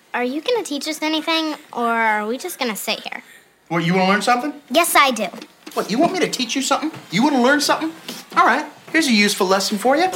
are you gonna teach us anything, or are we just gonna sit here? What, you want to learn something? Yes, I do. What, you want me to teach you something? You want to learn something? All right, here's a useful lesson for you.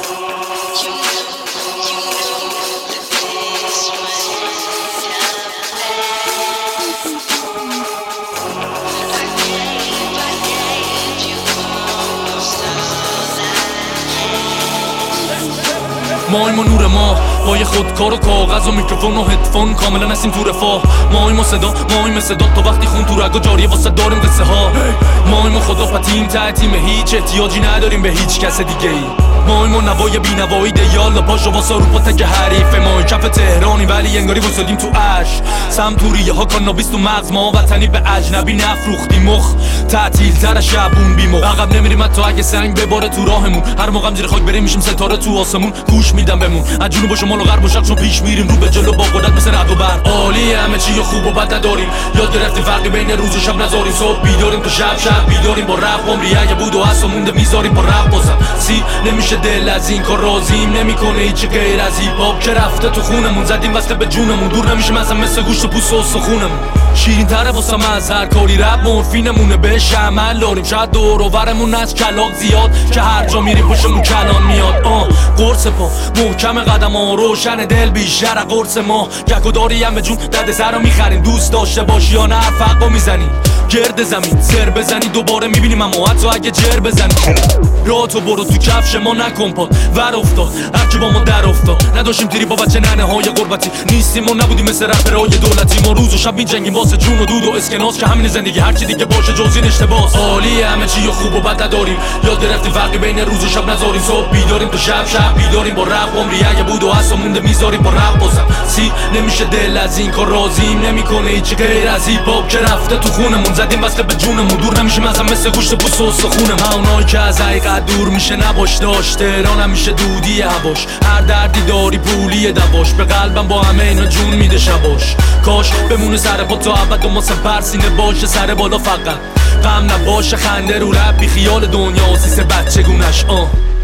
ماییم و نور ما با یه خودکار و کاغذ و میکروفون و هدفون کاملا هستیم تو رفاه. ماییم و صدا تو وقتی خون تو رگا جاریه واسه داریم قصه ها. ماییم و خدا پتیم تعتیم هیچ احتیاجی نداریم به هیچ کس دیگه ای. ماییم و نوای بینوایی دیالا پاشو واسه رو پتک حریف ما. کف تهرانی ولی انگاری واسدیم تو عش سمتوریه ها کانابیس تو مغز ما وطنی به اجنبی نفروختیم مخ تعطیل تر شبون بیمو عقب نمیریم حتی اگه سنگ بباره تو راهمون. هر موقع زیر خاک بریم میشیم ستاره تو آسمون. گوش میدم بمون از جنوب و شمال و غرب و شرق چون پیش میریم رو به جلو با قدرت مثل رعد و برق. عالی همه چی خوب و بد نداریم یاد گرفتیم فرقی بین روز و شب نذاریم. صبح بیداریم تو شب بیداریم با رپ. عمری اگه بود و هست و مونده میذاریم با رپ. بازم نمیشه دل از این کار راضیم نمیکنه هیچی غیر از هیپ هاپ که رفته تو خونمون. زدیم وصله به جونمون دور نمیشیم اصلا مثل گوشت و پوست و استخونمون. شیرین تره واسم از هر کاری رپ مورفینمونه بهش عمل داریم. شاید دور و برمون از کلاغ زیاد که هر جا میریم پشتمون کلان میاد. قرص پا محکم قدم ها روشن دل بیشتر قرص ما. گک و داری هم به جون دد سر رو میخریم. دوست داشته باشی یا نه فرقا میزنی گرد زمین سر بزنی دوباره میبینیم اما حتی اگه جر بزنی. راه تو برو تو کفش ما نکن پاد ور افتاد هرکی با ما در افتاد. نداشتیم تیری با بچه ننه های غربتی نیستیم و نبودیم مثل رپرهای دولتی. ما روز و شب میجنگیم واسه جون و دود و اسکناس که همین زندگی هرچی دیگه باشه جز این اشتباس. عالی همه چی خوب و بد نداریم یاد گرفتیم فرقی بین روز و شب نذاریم. صبح بیداریم تو شب بیداریم با رپ. عمری اگه بود و هست و مونده میذاریم با رپ. بازم نمیشه دل از این کار راضیم نمیکنه هیچی غیر از هیپ هاپ که رفته تو خونمون. زدیم وصله به جونمون دور نمیشیم اصلا مثل گوشت و پوست و استخونمون. اونایی که از حقیقت دور میشه نباش داشت تهران همیشه دودی هواش. هر دردی داری پولی دواش به قلبم با همه اینا جون میده شباش. کاش بمونه سر پا تا ابد و ما سپرسینه باشه سر بالا فقط غم نباشه خنده رو رب بی خیال دنیا سیس بچگونش